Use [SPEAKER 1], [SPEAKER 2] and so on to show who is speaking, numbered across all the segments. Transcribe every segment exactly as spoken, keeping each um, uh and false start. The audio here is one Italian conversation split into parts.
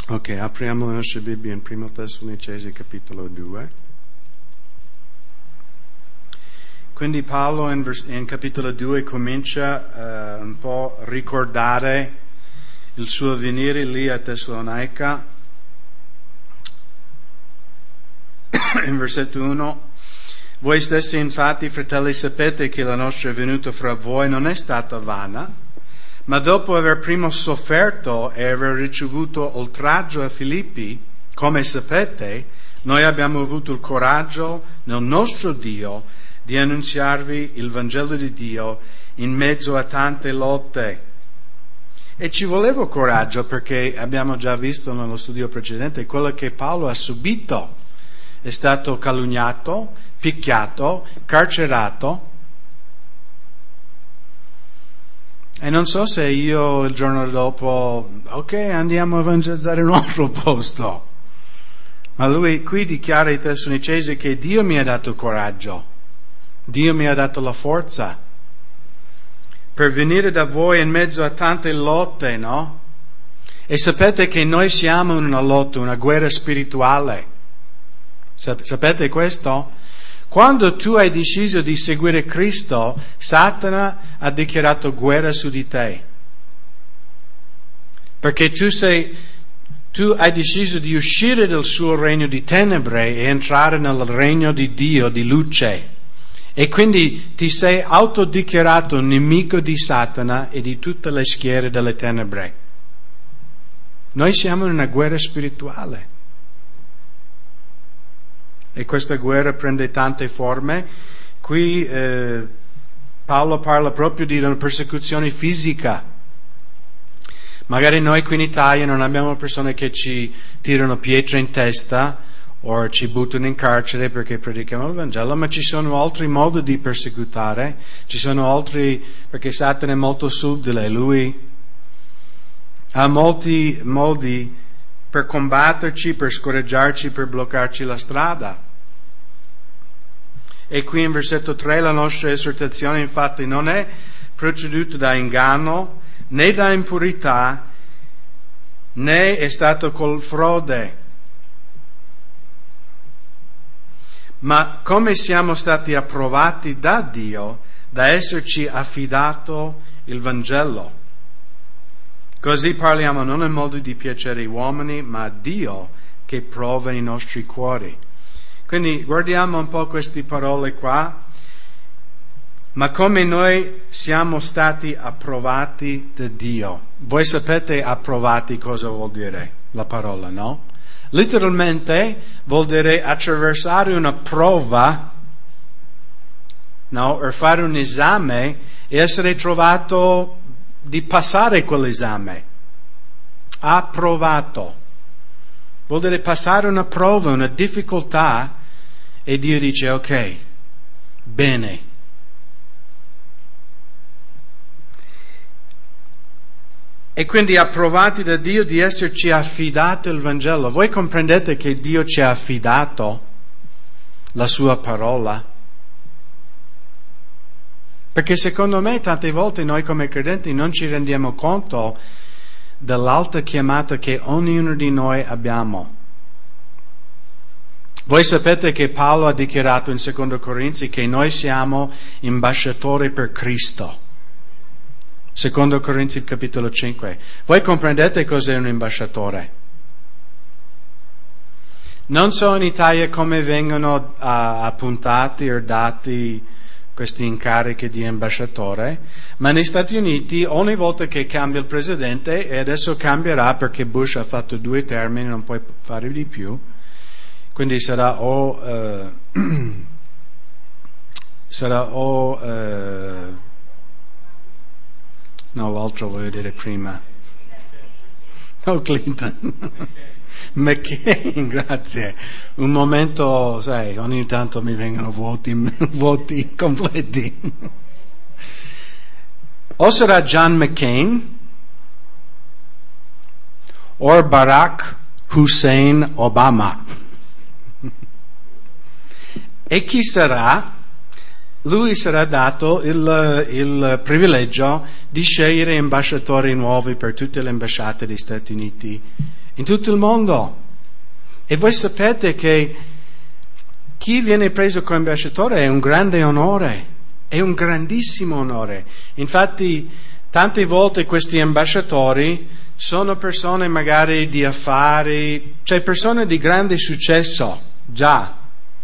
[SPEAKER 1] Ok, apriamo le nostre Bibbie in Primo Tessalonicesi capitolo due. Quindi Paolo in, vers- in capitolo due comincia uh, un po' a ricordare il suo venire lì a Tessalonica. In versetto uno: voi stessi infatti, fratelli, sapete che la nostra venuta fra voi non è stata vana, ma dopo aver prima sofferto e aver ricevuto oltraggio a Filippi, come sapete, noi abbiamo avuto il coraggio nel nostro Dio di annunziarvi il Vangelo di Dio in mezzo a tante lotte. E ci voleva coraggio perché abbiamo già visto nello studio precedente quello che Paolo ha subito. È stato calunniato, picchiato, carcerato. E non so se io il giorno dopo, ok, andiamo a evangelizzare in un altro posto. Ma lui qui dichiara ai Tessalonicesi che Dio mi ha dato coraggio, Dio mi ha dato la forza per venire da voi in mezzo a tante lotte, no? E sapete che noi siamo in una lotta, una guerra spirituale. Sapete questo? Quando tu hai deciso di seguire Cristo, Satana ha dichiarato guerra su di te. Perché tu sei, tu hai deciso di uscire dal suo regno di tenebre e entrare nel regno di Dio, di luce. E quindi ti sei autodichiarato nemico di Satana e di tutte le schiere delle tenebre. Noi siamo in una guerra spirituale. E questa guerra prende tante forme. Qui eh, Paolo parla proprio di una persecuzione fisica. Magari noi qui in Italia non abbiamo persone che ci tirano pietre in testa o ci buttano in carcere perché predichiamo il Vangelo, ma ci sono altri modi di persecutare, ci sono altri, perché Satana è molto subdole, lui ha molti modi per combatterci, per scoraggiarci, per bloccarci la strada. E qui in versetto tre la nostra esortazione infatti non è proceduta da inganno, né da impurità, né è stato col frode. Ma come siamo stati approvati da Dio da esserci affidato il Vangelo. Così parliamo non in modo di piacere agli uomini, ma a Dio che prova i nostri cuori. Quindi guardiamo un po' queste parole qua. Ma come noi siamo stati approvati da Dio. Voi sapete approvati cosa vuol dire la parola, no? Letteralmente vuol dire attraversare una prova, no? O fare un esame e essere trovato di passare quell'esame. Approvato. Vuol dire passare una prova, una difficoltà, e Dio dice, ok, bene. E quindi approvati da Dio di esserci affidati il Vangelo. Voi comprendete che Dio ci ha affidato la sua parola? Perché secondo me tante volte noi come credenti non ci rendiamo conto dell'alta chiamata che ognuno di noi abbiamo. Voi sapete che Paolo ha dichiarato in secondo Corinzi che noi siamo ambasciatori per Cristo. secondo Corinzi capitolo cinque. Voi comprendete cos'è un ambasciatore? Non so in Italia come vengono uh, appuntati o dati questi incarichi di ambasciatore, ma negli Stati Uniti ogni volta che cambia il presidente, e adesso cambierà perché Bush ha fatto due termini, non puoi fare di più, quindi sarà o uh, sarà o uh, no, l'altro voglio dire prima. No, Clinton. McCain, grazie. Un momento, sai, ogni tanto mi vengono vuoti, vuoti completi. O sarà John McCain, o Barack Hussein Obama. E chi sarà? Lui sarà dato il, il privilegio di scegliere ambasciatori nuovi per tutte le ambasciate degli Stati Uniti in tutto il mondo. E voi sapete che chi viene preso come ambasciatore è un grande onore, è un grandissimo onore. Infatti, tante volte questi ambasciatori sono persone magari di affari, cioè persone di grande successo, già.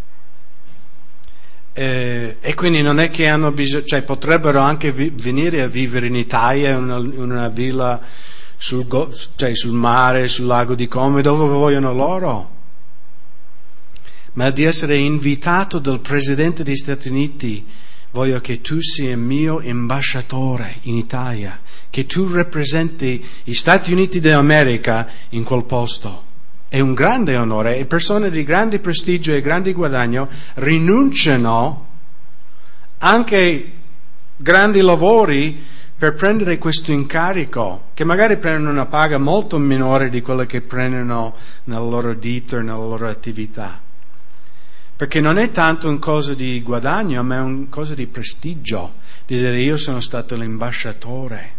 [SPEAKER 1] Eh, e quindi non è che hanno bisogno, cioè potrebbero anche vi- venire a vivere in Italia, in una, in una villa sul, go- cioè sul mare, sul lago di Como, dove vogliono loro. Ma di essere invitato dal Presidente degli Stati Uniti, voglio che tu sia mio ambasciatore in Italia, che tu rappresenti gli Stati Uniti d'America in quel posto. È un grande onore e persone di grande prestigio e grande guadagno rinunciano anche grandi lavori per prendere questo incarico, che magari prendono una paga molto minore di quella che prendono nella loro ditta o nella loro attività. Perché non è tanto una cosa di guadagno, ma è una cosa di prestigio, di dire io sono stato l'ambasciatore.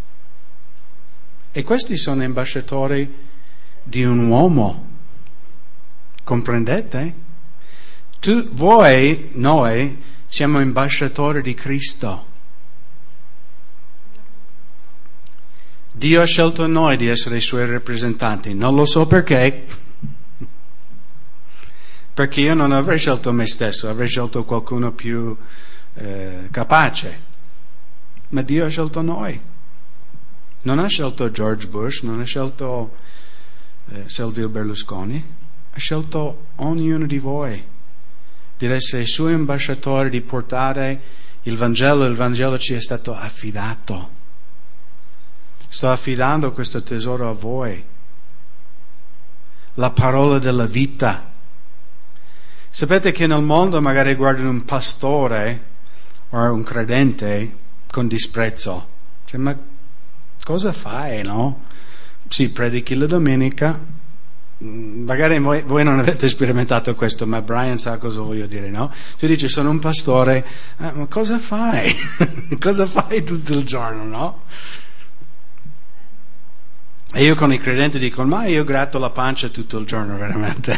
[SPEAKER 1] E questi sono ambasciatori di un uomo, comprendete? Tu, voi, noi siamo ambasciatori di Cristo. Dio ha scelto noi di essere i suoi rappresentanti, non lo so perché, perché io non avrei scelto me stesso, avrei scelto qualcuno più eh, capace, ma Dio ha scelto noi. Non ha scelto George Bush, non ha scelto eh, Silvio Berlusconi, ha scelto ognuno di voi di essere i suoi ambasciatori, di portare il Vangelo. Il Vangelo ci è stato affidato. Sto affidando questo tesoro a voi, la parola della vita. Sapete che nel mondo magari guardano un pastore o un credente con disprezzo, cioè, ma cosa fai, no? Sì, predichi la domenica, magari voi, voi non avete sperimentato questo, ma Brian sa cosa voglio dire, no? Tu dici sono un pastore, ah, ma cosa fai? Cosa fai tutto il giorno, no? E io con i credenti dico, ma io gratto la pancia tutto il giorno, veramente.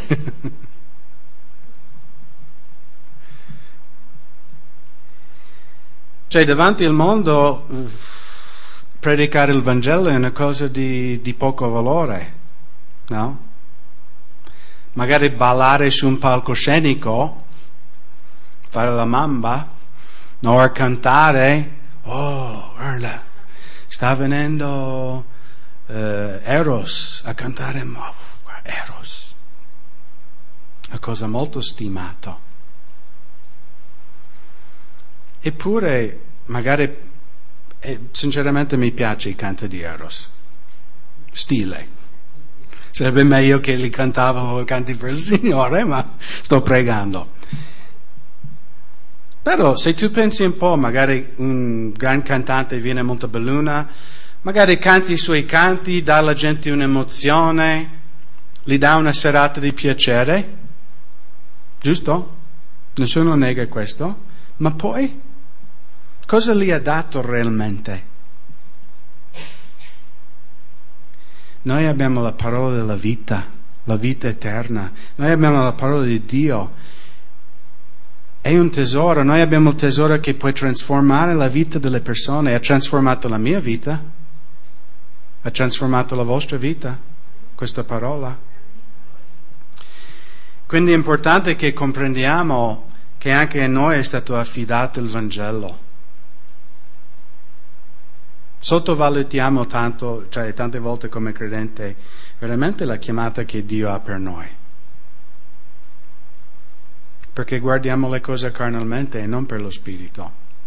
[SPEAKER 1] Cioè, davanti al mondo predicare il Vangelo è una cosa di, di poco valore, no? Magari ballare su un palcoscenico, fare la mamba, o cantare, oh, guarda, sta venendo uh, Eros a cantare, oh, Eros, una cosa molto stimata. Eppure, magari, eh, sinceramente mi piace i canti di Eros, stile. Sarebbe meglio che li cantavo canti per il Signore, ma sto pregando. Però se tu pensi un po', magari un gran cantante viene a Montebelluna, magari canti i suoi canti, dà alla gente un'emozione, gli dà una serata di piacere, giusto? Nessuno nega questo, ma poi cosa gli ha dato realmente? Noi abbiamo la parola della vita, la vita eterna. Noi abbiamo la parola di Dio. È un tesoro. Noi abbiamo il tesoro che può trasformare la vita delle persone. Ha trasformato la mia vita. Ha trasformato la vostra vita. Questa parola. Quindi è importante che comprendiamo che anche a noi è stato affidato il Vangelo. Sottovalutiamo tanto, cioè tante volte come credente, veramente la chiamata che Dio ha per noi. Perché guardiamo le cose carnalmente e non per lo Spirito.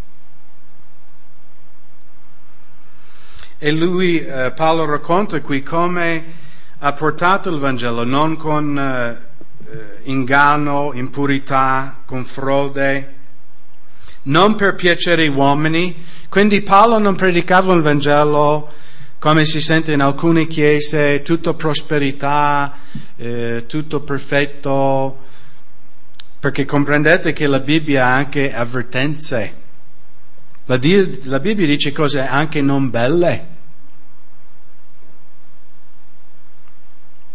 [SPEAKER 1] E lui, eh, Paolo racconta qui come ha portato il Vangelo, non con eh, inganno, impurità, con frode, non per piacere agli uomini. Quindi Paolo non predicava il Vangelo come si sente in alcune chiese, tutto prosperità, eh, tutto perfetto, perché comprendete che la Bibbia ha anche avvertenze. La, di- la Bibbia dice cose anche non belle.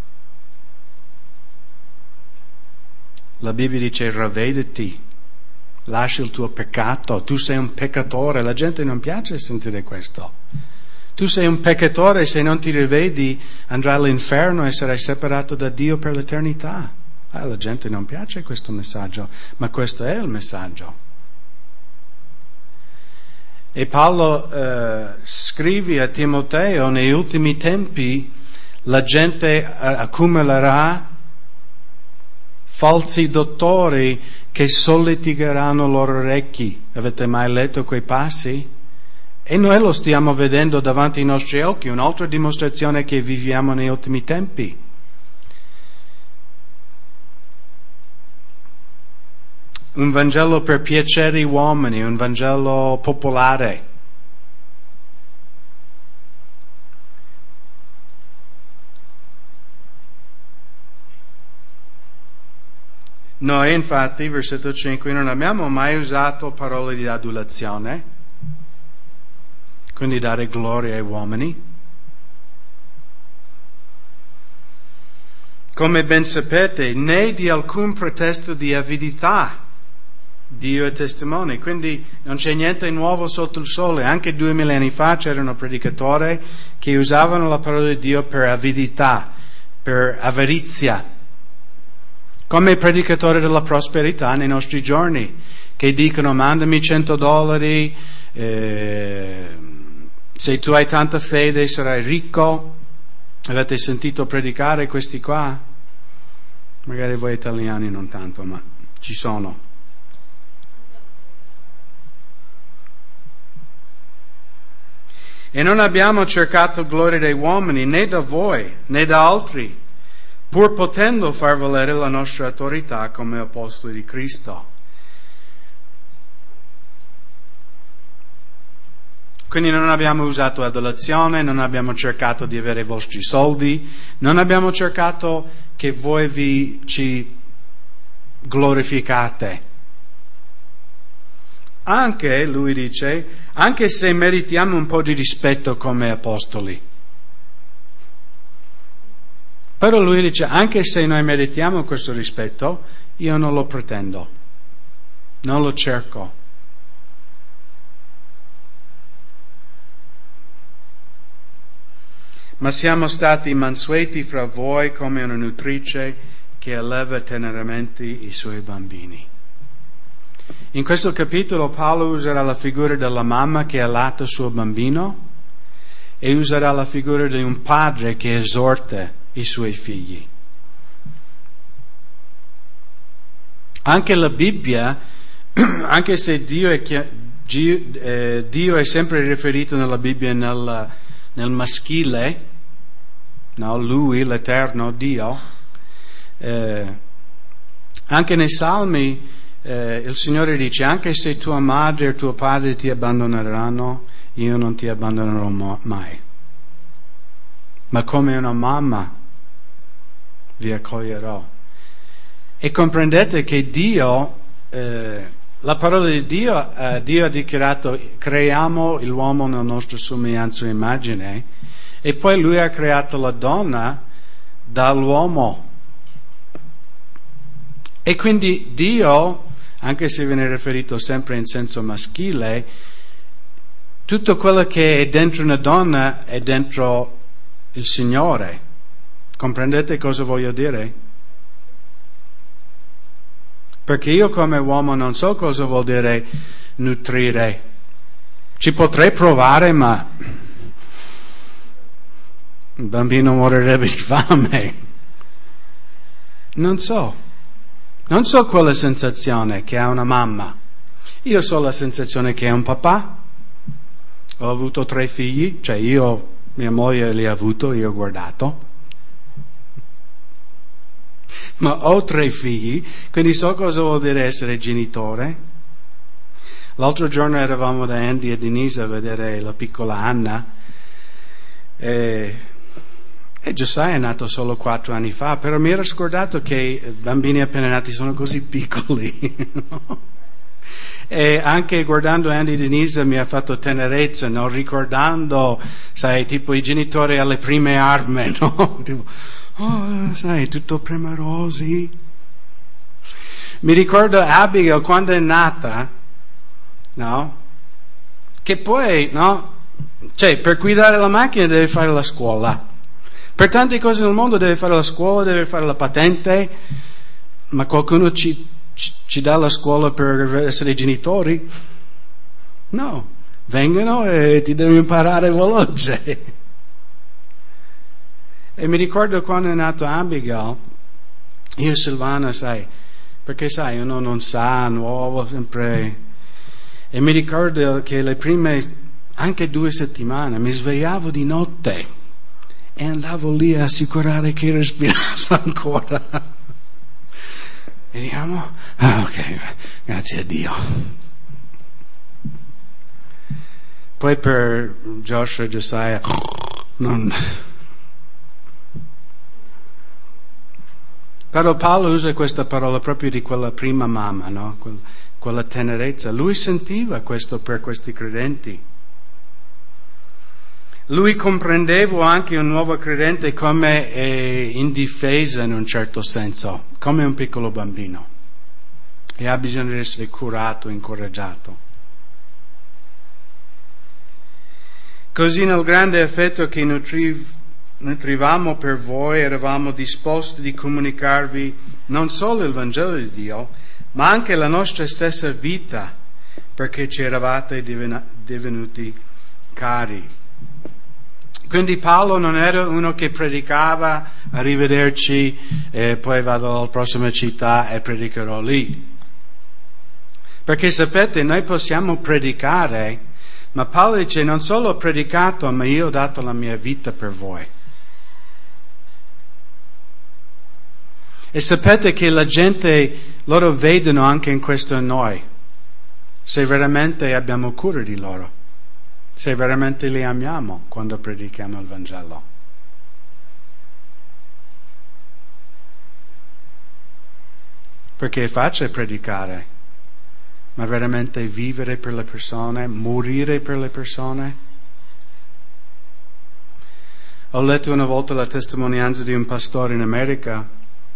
[SPEAKER 1] La Bibbia dice ravvediti, lascia il tuo peccato, tu sei un peccatore. La gente non piace sentire questo. Tu sei un peccatore, se non ti rivedi andrai all'inferno e sarai separato da Dio per l'eternità. Alla gente non piace questo messaggio, ma questo è il messaggio. E Paolo eh, scrive a Timoteo: negli ultimi tempi la gente accumulerà falsi dottori che solletigheranno i loro orecchi. Avete mai letto quei passi? E noi lo stiamo vedendo davanti ai nostri occhi, un'altra dimostrazione che viviamo negli ultimi tempi. Un Vangelo per piacere agli uomini, un Vangelo popolare. Noi infatti, versetto cinque, non abbiamo mai usato parole di adulazione, quindi dare gloria ai uomini. Come ben sapete, né di alcun pretesto di avidità. Dio è testimone, quindi non c'è niente nuovo sotto il sole. Anche duemila anni fa c'erano predicatori che usavano la parola di Dio per avidità, per avarizia. Come i predicatori della prosperità nei nostri giorni, che dicono mandami cento dollari, eh, se tu hai tanta fede sarai ricco. Avete sentito predicare questi qua? Magari voi italiani non tanto, ma ci sono. E non abbiamo cercato gloria dei uomini, né da voi, né da altri, pur potendo far valere la nostra autorità come apostoli di Cristo. Quindi non abbiamo usato adulazione, non abbiamo cercato di avere i vostri soldi, non abbiamo cercato che voi vi ci glorificate. Anche, lui dice, anche se meritiamo un po' di rispetto come apostoli. Però lui dice, anche se noi meritiamo questo rispetto, io non lo pretendo, non lo cerco. Ma siamo stati mansueti fra voi come una nutrice che alleva teneramente i suoi bambini. In questo capitolo Paolo userà la figura della mamma che allatta il suo bambino e userà la figura di un padre che esorta i suoi figli. Anche la Bibbia, anche se Dio è, eh, Dio è sempre riferito nella Bibbia nel, nel maschile, no, Lui, l'Eterno Dio, eh, anche nei Salmi eh, il Signore dice, anche se tua madre e tuo padre ti abbandoneranno, io non ti abbandonerò mai. Ma come una mamma vi accoglierò. E comprendete che Dio, eh, la parola di Dio, eh, Dio ha dichiarato, creiamo l'uomo nella nostra somiglianza e immagine, e poi Lui ha creato la donna dall'uomo. E quindi Dio, anche se viene riferito sempre in senso maschile, tutto quello che è dentro una donna è dentro il Signore. Comprendete cosa voglio dire? Perché io come uomo non so cosa vuol dire nutrire. Ci potrei provare, ma il bambino morirebbe di fame. Non so. Non so quella sensazione che ha una mamma. Io so la sensazione che ha un papà. Ho avuto tre figli, cioè io, mia moglie li ha avuto, io ho guardato. Ma ho tre figli, quindi so cosa vuol dire essere genitore. L'altro giorno eravamo da Andy e Denise a vedere la piccola Anna e, e Josiah è nato solo quattro anni fa, però mi ero scordato che i bambini appena nati sono così piccoli. No? E anche guardando Andy e Denise mi ha fatto tenerezza, no? Ricordando, sai, tipo i genitori alle prime armi, no? Tipo, oh, sai, tutto premerosi. Mi ricordo Abigail quando è nata, no? Che poi, no? Cioè, per guidare la macchina deve fare la scuola. Per tante cose nel mondo deve fare la scuola, deve fare la patente, ma qualcuno ci, ci, ci dà la scuola per essere genitori? No, vengono e ti devi imparare veloce. E mi ricordo quando è nato Abigail, io e Silvana, sai, perché sai, uno non sa, nuovo, sempre. E mi ricordo che le prime, anche due settimane, mi svegliavo di notte e andavo lì a assicurare che respirava ancora. E diciamo, ah ok, grazie a Dio. Poi per Joshua e Josiah, non... Però Paolo usa questa parola proprio di quella prima mamma, no? Quella tenerezza. Lui sentiva questo per questi credenti. Lui comprendeva anche un nuovo credente come è indifesa in un certo senso, come un piccolo bambino. E ha bisogno di essere curato, incoraggiato. Così nel grande affetto che nutriv- nutrivamo per voi, eravamo disposti di comunicarvi non solo il Vangelo di Dio, ma anche la nostra stessa vita, perché ci eravate divenuti cari. Quindi Paolo non era uno che predicava, arrivederci, e poi vado alla prossima città e predicherò lì. Perché sapete, noi possiamo predicare, ma Paolo dice, non solo ho predicato, ma io ho dato la mia vita per voi. E sapete che la gente, loro vedono anche in questo noi, se veramente abbiamo cura di loro, se veramente li amiamo quando predichiamo il Vangelo. Perché è facile predicare, ma veramente vivere per le persone, morire per le persone. Ho letto una volta la testimonianza di un pastore in America.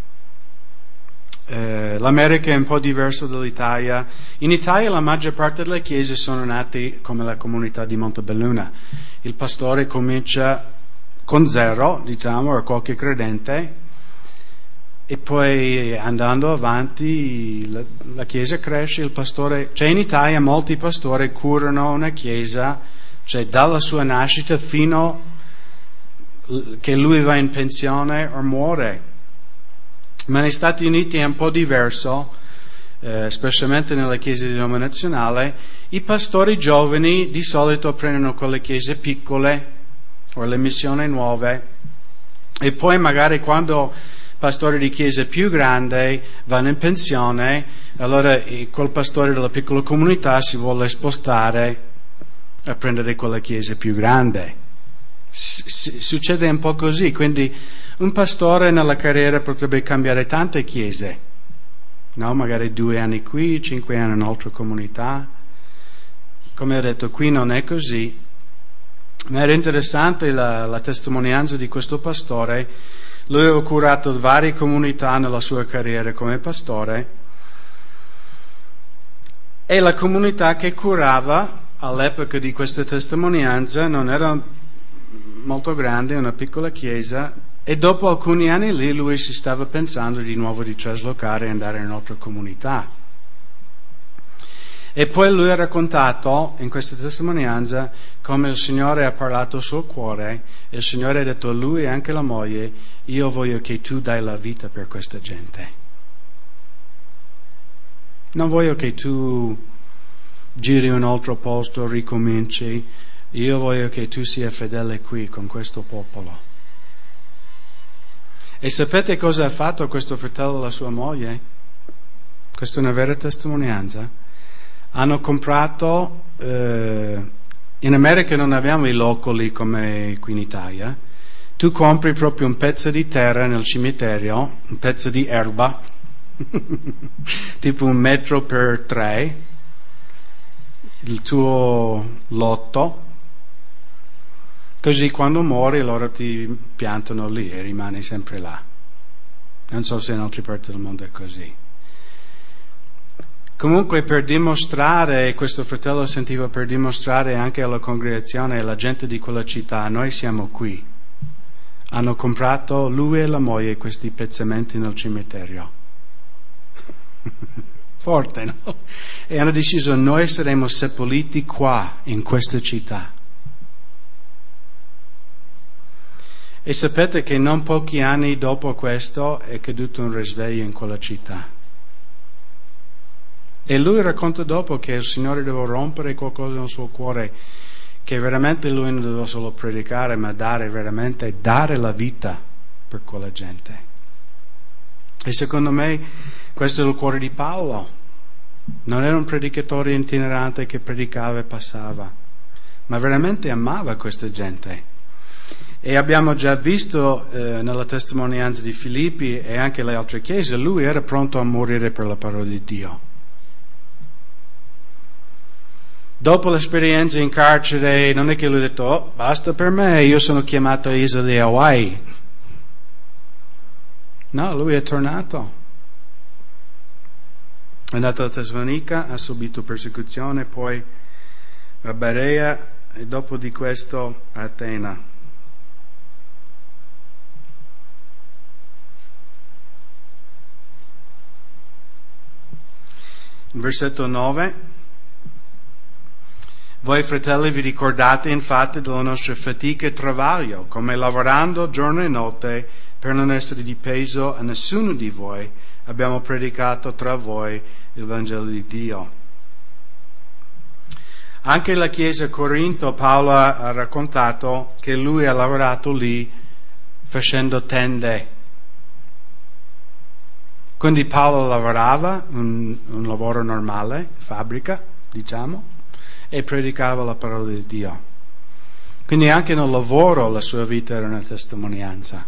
[SPEAKER 1] Eh, L'America è un po' diversa dall'Italia. In Italia la maggior parte delle chiese sono nate come la comunità di Montebelluna. Il pastore comincia con zero, diciamo, o qualche credente, e poi andando avanti la, la chiesa cresce. Il pastore, cioè in Italia molti pastori curano una chiesa, cioè dalla sua nascita fino che lui va in pensione o muore. Ma negli Stati Uniti è un po' diverso, eh, specialmente nella chiesa denominazionale. I pastori giovani di solito prendono quelle chiese piccole o le missioni nuove, e poi magari quando pastori di chiese più grandi vanno in pensione, allora quel pastore della piccola comunità si vuole spostare a prendere quella chiesa più grande. S- succede un po' così, quindi un pastore nella carriera potrebbe cambiare tante chiese, no? Magari due anni qui, cinque anni in un'altra comunità. Come ho detto, qui non è così. Ma era interessante la, la testimonianza di questo pastore. Lui aveva curato varie comunità nella sua carriera come pastore, e la comunità che curava all'epoca di questa testimonianza non era molto grande, una piccola chiesa. E dopo alcuni anni lì lui si stava pensando di nuovo di traslocare e andare in un'altra comunità. E poi lui ha raccontato in questa testimonianza come il Signore ha parlato al suo cuore, e il Signore ha detto a lui e anche alla moglie: io voglio che tu dai la vita per questa gente. Non voglio che tu giri in un altro posto, ricominci. Io voglio che tu sia fedele qui con questo popolo. E sapete cosa ha fatto questo fratello e la sua moglie? Questa è una vera testimonianza. Hanno comprato, eh, in America non abbiamo i locali come qui in Italia. Tu compri proprio un pezzo di terra nel cimitero, un pezzo di erba, tipo un metro per tre, il tuo lotto. Così quando muori loro ti piantano lì e rimani sempre là. Non so se in altre parti del mondo è così. Comunque, per dimostrare, questo fratello sentiva per dimostrare anche alla congregazione e alla gente di quella città, noi siamo qui. Hanno comprato lui e la moglie questi pezzamenti nel cimitero. Forte, no? E hanno deciso, noi saremo seppelliti qua, in questa città. E sapete che non pochi anni dopo questo è caduto un risveglio in quella città. E lui racconta dopo che il Signore doveva rompere qualcosa nel suo cuore, che veramente lui non doveva solo predicare, ma dare veramente, dare la vita per quella gente. E secondo me questo è il cuore di Paolo. Non era un predicatore itinerante che predicava e passava, ma veramente amava questa gente. E abbiamo già visto eh, nella testimonianza di Filippi e anche le altre chiese, lui era pronto a morire per la parola di Dio. Dopo l'esperienza in carcere, non è che lui ha detto, oh, basta per me, io sono chiamato a Isola di Hawaii. No, lui è tornato. È andato a Tessalonica, ha subito persecuzione, poi a Berea e dopo di questo a Atena. Versetto nove. Voi fratelli vi ricordate infatti della nostra fatica e travaglio, come lavorando giorno e notte per non essere di peso a nessuno di voi, abbiamo predicato tra voi il Vangelo di Dio. Anche la chiesa a Corinto, Paolo ha raccontato che lui ha lavorato lì facendo tende. Quindi Paolo lavorava un, un lavoro normale, fabbrica, diciamo, e predicava la parola di Dio. Quindi anche nel lavoro la sua vita era una testimonianza.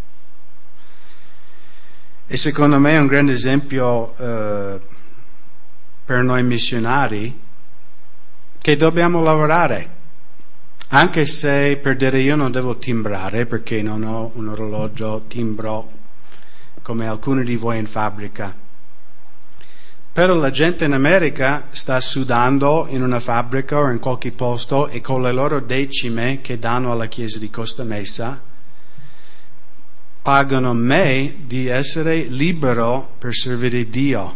[SPEAKER 1] E secondo me è un grande esempio eh, per noi missionari che dobbiamo lavorare. Anche se per dire io non devo timbrare perché non ho un orologio timbro come alcuni di voi in fabbrica. Però la gente in America sta sudando in una fabbrica o in qualche posto e con le loro decime che danno alla chiesa di Costa Mesa pagano me di essere libero per servire Dio.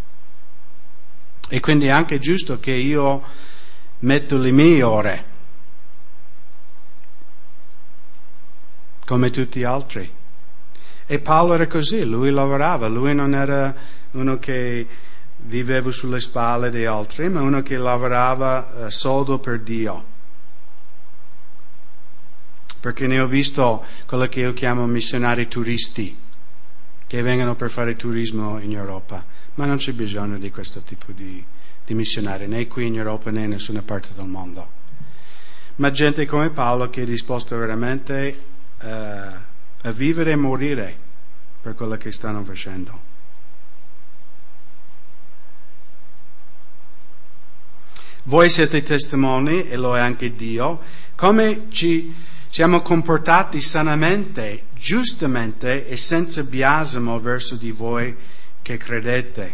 [SPEAKER 1] E quindi è anche giusto che io metto le mie ore come tutti gli altri. E Paolo era così, lui lavorava, lui non era uno che viveva sulle spalle di altri, ma uno che lavorava eh, soldo per Dio. Perché ne ho visto quello che io chiamo missionari turisti, che vengono per fare turismo in Europa, ma non c'è bisogno di questo tipo di, di missionari, né qui in Europa né in nessuna parte del mondo. Ma gente come Paolo che è disposto veramente eh, a vivere e morire per quello che stanno facendo. Voi siete testimoni, e lo è anche Dio, come ci siamo comportati sanamente, giustamente e senza biasimo verso di voi che credete.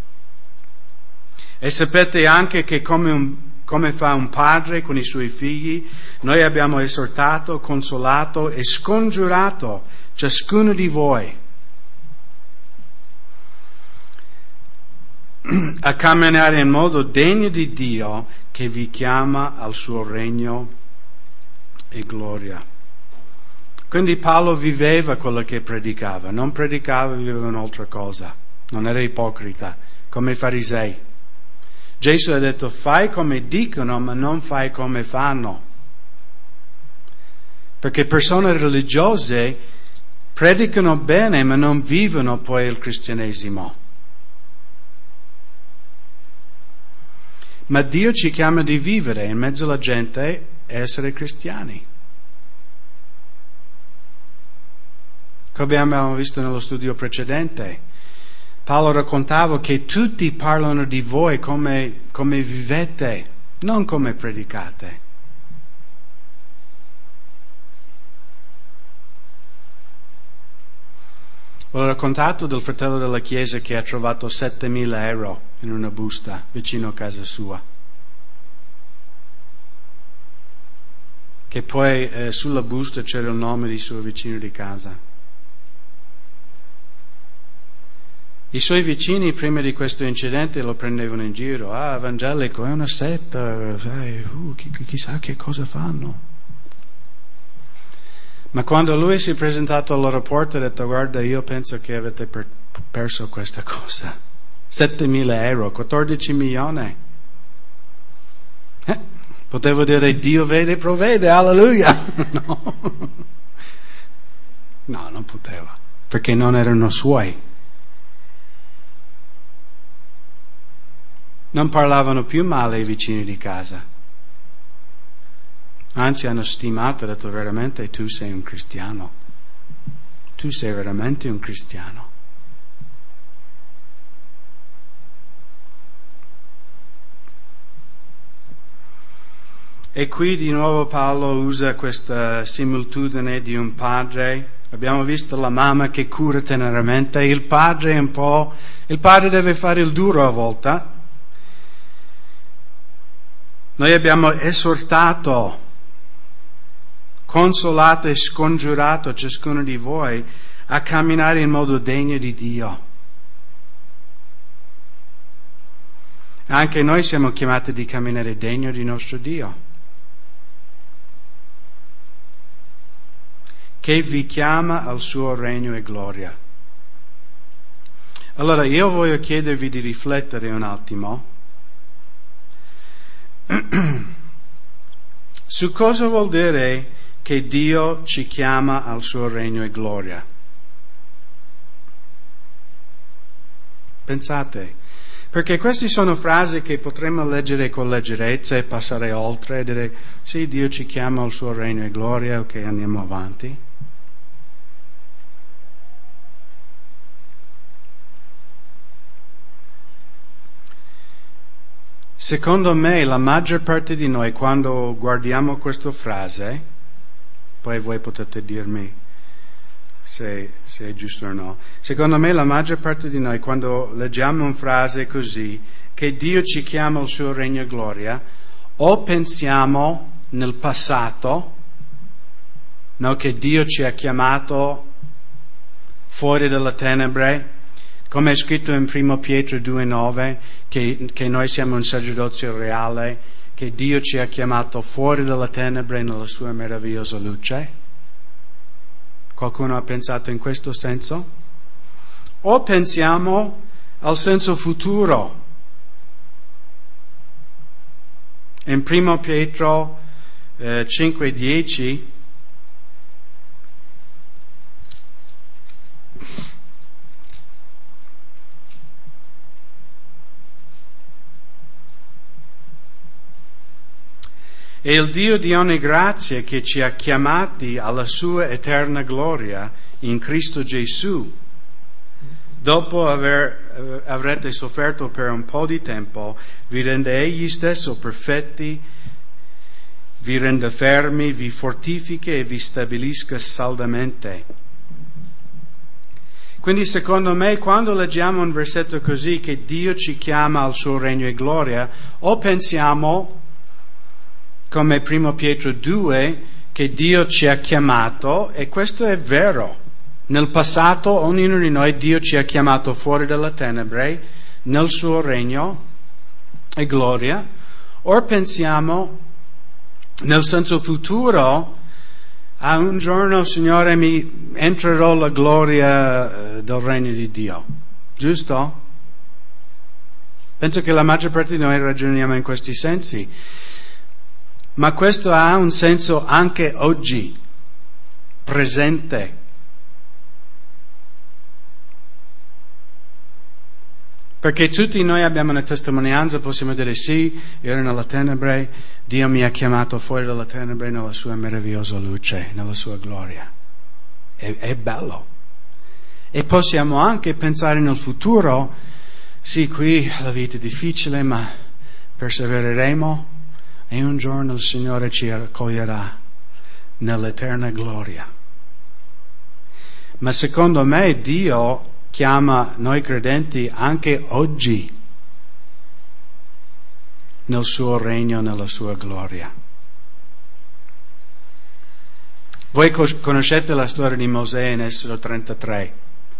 [SPEAKER 1] E sapete anche che come, un, come fa un padre con i suoi figli, noi abbiamo esortato, consolato e scongiurato ciascuno di voi a camminare in modo degno di Dio che vi chiama al suo regno e gloria. Quindi Paolo viveva quello che predicava, non predicava, viveva un'altra cosa, non era ipocrita, come i farisei. Gesù ha detto fai come dicono ma non fai come fanno, perché persone religiose predicano bene ma non vivono poi il cristianesimo. Ma Dio ci chiama di vivere in mezzo alla gente e essere cristiani. Come abbiamo visto nello studio precedente, Paolo raccontava che tutti parlano di voi come, come vivete, non come predicate. Ho raccontato del fratello della chiesa che ha trovato settemila euro in una busta vicino a casa sua. Che poi eh, sulla busta c'era il nome di suo vicino di casa. I suoi vicini prima di questo incidente lo prendevano in giro. Ah, evangelico, è una setta, sai, uh, chi, chissà che cosa fanno. Ma quando lui si è presentato all'aeroporto ha detto: guarda, io penso che avete per, perso questa cosa. settemila euro, quattordici milioni. Eh, potevo dire Dio vede e provvede, alleluia. No. No, non poteva, perché non erano suoi. Non parlavano più male i vicini di casa. Anzi, hanno stimato e detto: veramente tu sei un cristiano. Tu sei veramente un cristiano. E qui di nuovo Paolo usa questa similitudine di un padre. Abbiamo visto la mamma che cura teneramente, il padre è un po'... Il padre deve fare il duro a volte. Noi abbiamo esortato, consolato e scongiurato ciascuno di voi a camminare in modo degno di Dio. Anche noi siamo chiamati di camminare degno di nostro Dio, che vi chiama al suo regno e gloria. Allora io voglio chiedervi di riflettere un attimo su cosa vuol dire che Dio ci chiama al suo regno e gloria. Pensate, perché queste sono frasi che potremmo leggere con leggerezza e passare oltre e dire: sì, Dio ci chiama al suo regno e gloria, ok, andiamo avanti. Secondo me la maggior parte di noi, quando guardiamo questa frase, poi voi potete dirmi se, se è giusto o no, secondo me la maggior parte di noi, quando leggiamo una frase così, che Dio ci chiama al suo regno e gloria, o pensiamo nel passato, no, che Dio ci ha chiamato fuori dalle tenebre, come è scritto in primo Pietro due nove, che, che noi siamo un sacerdozio reale, che Dio ci ha chiamato fuori dalla tenebre nella sua meravigliosa luce. Qualcuno ha pensato in questo senso? O pensiamo al senso futuro. In primo Pietro eh, cinque dieci E il Dio di ogni grazia che ci ha chiamati alla sua eterna gloria in Cristo Gesù, dopo aver, avrete sofferto per un po' di tempo, vi rende Egli stesso perfetti, vi rende fermi, vi fortifica e vi stabilisca saldamente. Quindi secondo me, quando leggiamo un versetto così, che Dio ci chiama al suo regno e gloria, o pensiamo, come primo Pietro due, che Dio ci ha chiamato, e questo è vero. Nel passato ognuno di noi Dio ci ha chiamato fuori dalle tenebre, nel suo regno e gloria. O pensiamo nel senso futuro, a un giorno, Signore, mi entrerò la gloria del regno di Dio. Giusto? Penso che la maggior parte di noi ragioniamo in questi sensi. Ma questo ha un senso anche oggi, presente. Perché tutti noi abbiamo una testimonianza, possiamo dire: sì, ero nella tenebre, Dio mi ha chiamato fuori dalla tenebre nella sua meravigliosa luce, nella sua gloria. È, è bello. E possiamo anche pensare nel futuro: sì, qui la vita è difficile, ma persevereremo. E un giorno il Signore ci accoglierà nell'eterna gloria. Ma secondo me Dio chiama noi credenti anche oggi nel suo regno, nella sua gloria. Voi conoscete la storia di Mosè in Esodo trentatré,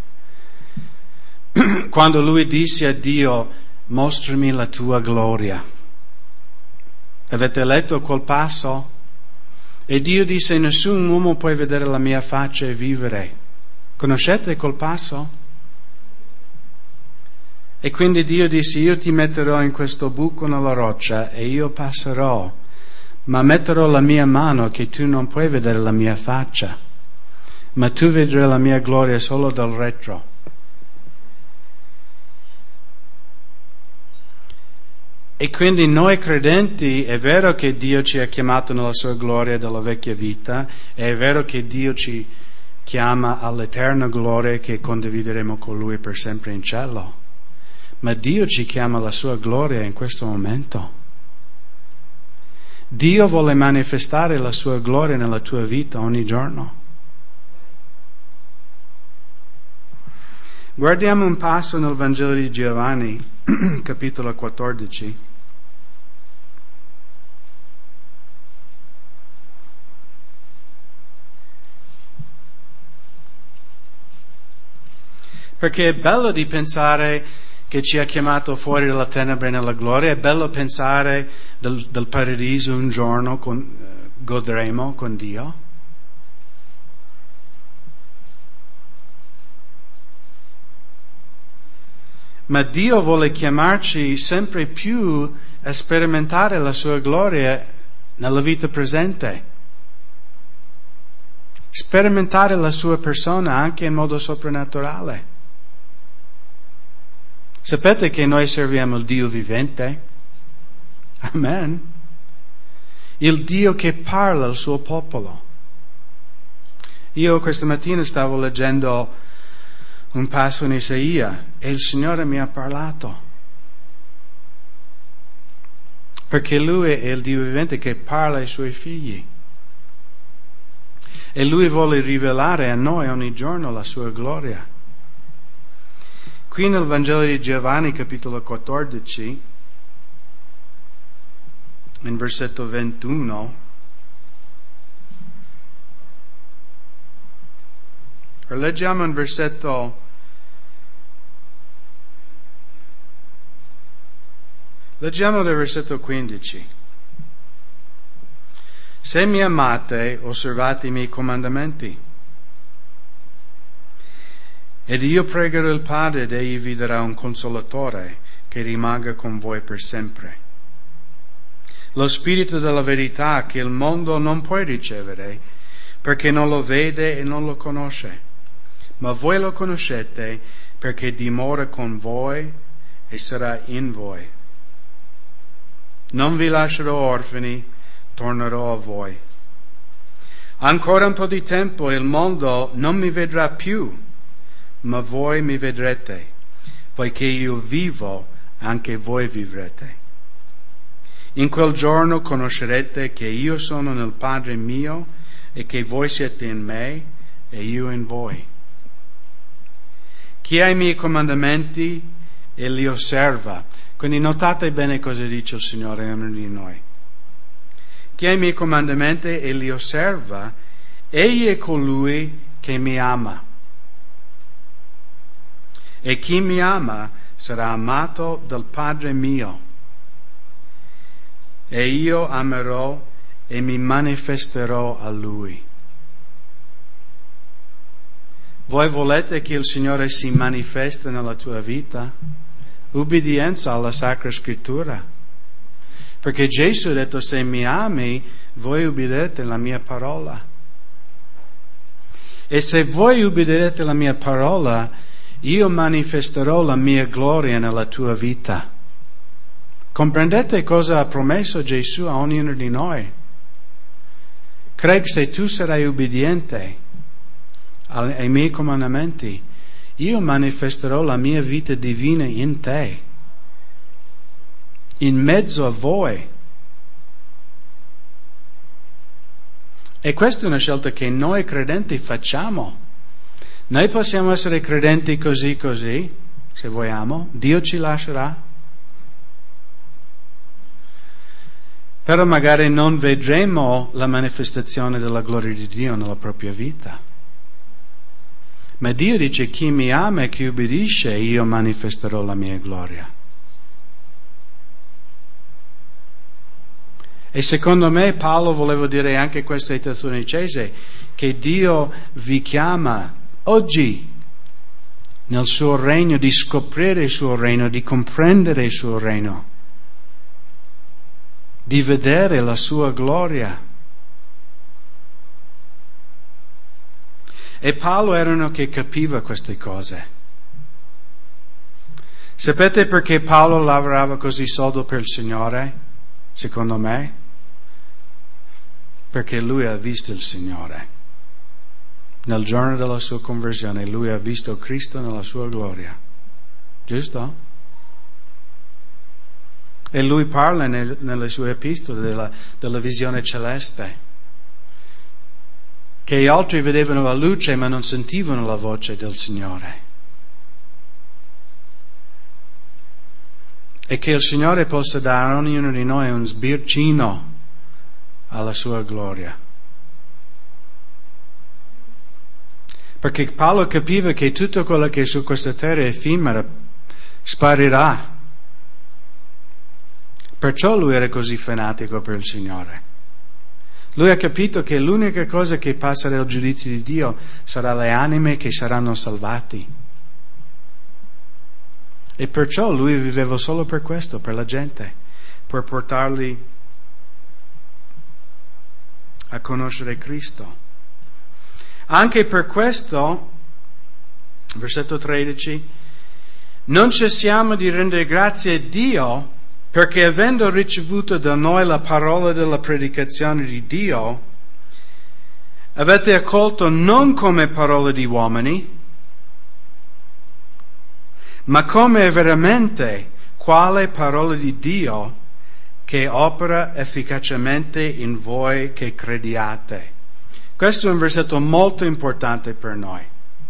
[SPEAKER 1] quando lui disse a Dio: mostrami la tua gloria. Avete letto quel passo? E Dio disse: nessun uomo può vedere la mia faccia e vivere. Conoscete quel passo? E quindi Dio disse: io ti metterò in questo buco nella roccia e io passerò, ma metterò la mia mano che tu non puoi vedere la mia faccia, ma tu vedrai la mia gloria solo dal retro. E quindi noi credenti, è vero che Dio ci ha chiamato nella sua gloria della vecchia vita, è vero che Dio ci chiama all'eterna gloria che condivideremo con Lui per sempre in cielo, ma Dio ci chiama alla sua gloria in questo momento. Dio vuole manifestare la sua gloria nella tua vita ogni giorno. Guardiamo un passo nel Vangelo di Giovanni, capitolo quattordici. Perché è bello di pensare che ci ha chiamato fuori dalla tenebra nella gloria, è bello pensare del, del paradiso un giorno con, eh, godremo con Dio. Ma Dio vuole chiamarci sempre più a sperimentare la sua gloria nella vita presente. Sperimentare la sua persona anche in modo soprannaturale. Sapete che noi serviamo il Dio vivente? Amen. Il Dio che parla al suo popolo. Io questa mattina stavo leggendo un passo in Isaia e il Signore mi ha parlato. Perché Lui è il Dio vivente che parla ai Suoi figli. E Lui vuole rivelare a noi ogni giorno la Sua gloria. Qui nel Vangelo di Giovanni, capitolo quattordici, in versetto ventuno, leggiamo in versetto leggiamo dal versetto quindici. Se mi amate, osservate i miei comandamenti. Ed io pregherò il Padre ed egli vi darà un consolatore che rimanga con voi per sempre. Lo Spirito della verità che il mondo non può ricevere, perché non lo vede e non lo conosce. Ma voi lo conoscete perché dimora con voi e sarà in voi. Non vi lascerò orfani, tornerò a voi. Ancora un po' di tempo il mondo non mi vedrà più, ma voi mi vedrete, poiché io vivo, anche voi vivrete. In quel giorno conoscerete che io sono nel Padre mio e che voi siete in me e io in voi. Chi ha i miei comandamenti e li osserva. Quindi notate bene cosa dice il Signore a ognuno di noi. Chi ha i miei comandamenti e li osserva, egli è colui che mi ama. E chi mi ama sarà amato dal Padre mio. E io amerò e mi manifesterò a Lui. Voi volete che il Signore si manifesti nella tua vita? Ubbidienza alla Sacra Scrittura. Perché Gesù ha detto: se mi ami, voi ubbidirete la mia parola. E se voi ubbidirete la mia parola, io manifesterò la mia gloria nella tua vita. Comprendete cosa ha promesso Gesù a ognuno di noi? Craig, se tu sarai ubbidiente ai miei comandamenti, io manifesterò la mia vita divina in te, in mezzo a voi. E questa è una scelta che noi credenti facciamo. Noi possiamo essere credenti così così, se vogliamo, Dio ci lascerà. Però magari non vedremo la manifestazione della gloria di Dio nella propria vita. Ma Dio dice: chi mi ama e chi ubbidisce, io manifesterò la mia gloria. E secondo me Paolo voleva dire anche questo ai Tessalonicesi, che Dio vi chiama oggi nel suo regno, di scoprire il suo regno, di comprendere il suo regno, di vedere la sua gloria. E Paolo era uno che capiva queste cose. Sapete perché Paolo lavorava così sodo per il Signore? Secondo me, perché lui ha visto il Signore. Nel giorno della sua conversione lui ha visto Cristo nella sua gloria. Giusto? E lui parla nel, nelle sue epistole della, della visione celeste, che gli altri vedevano la luce ma non sentivano la voce del Signore. E che il Signore possa dare a ognuno di noi un sbircino alla sua gloria. Perché Paolo capiva che tutto quello che è su questa terra è effimera, sparirà. Perciò lui era così fanatico per il Signore. Lui ha capito che l'unica cosa che passerà al giudizio di Dio sarà le anime che saranno salvati. E perciò lui viveva solo per questo, per la gente, per portarli a conoscere Cristo. Anche per questo, versetto tredici, non cessiamo di rendere grazie a Dio, perché avendo ricevuto da noi la parola della predicazione di Dio, avete accolto non come parola di uomini, ma come veramente quale parola di Dio che opera efficacemente in voi che crediate. Questo è un versetto molto importante per noi.